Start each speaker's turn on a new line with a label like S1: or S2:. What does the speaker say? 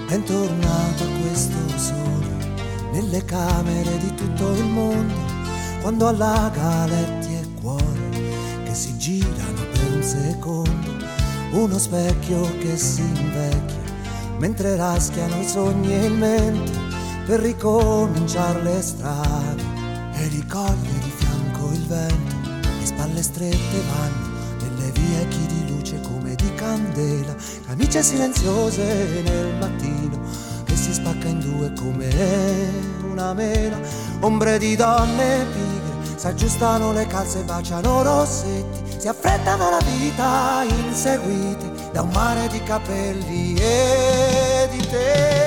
S1: Bentornato a questo sole, nelle camere di tutto il mondo, quando allaga letti e cuori che si girano per un secondo, uno specchio che si invecchia, mentre raschiano i sogni e il mento, per ricominciare le strade, e ricoglie di fianco il vento, le spalle strette vanno nelle vie chi di luce come di candela, camicie silenziose nel mattino che si spacca in due come una mela, ombre di donne pigre s'aggiustano le calze, baciano rossetti, si affrettano la vita inseguiti da un mare di capelli e di te.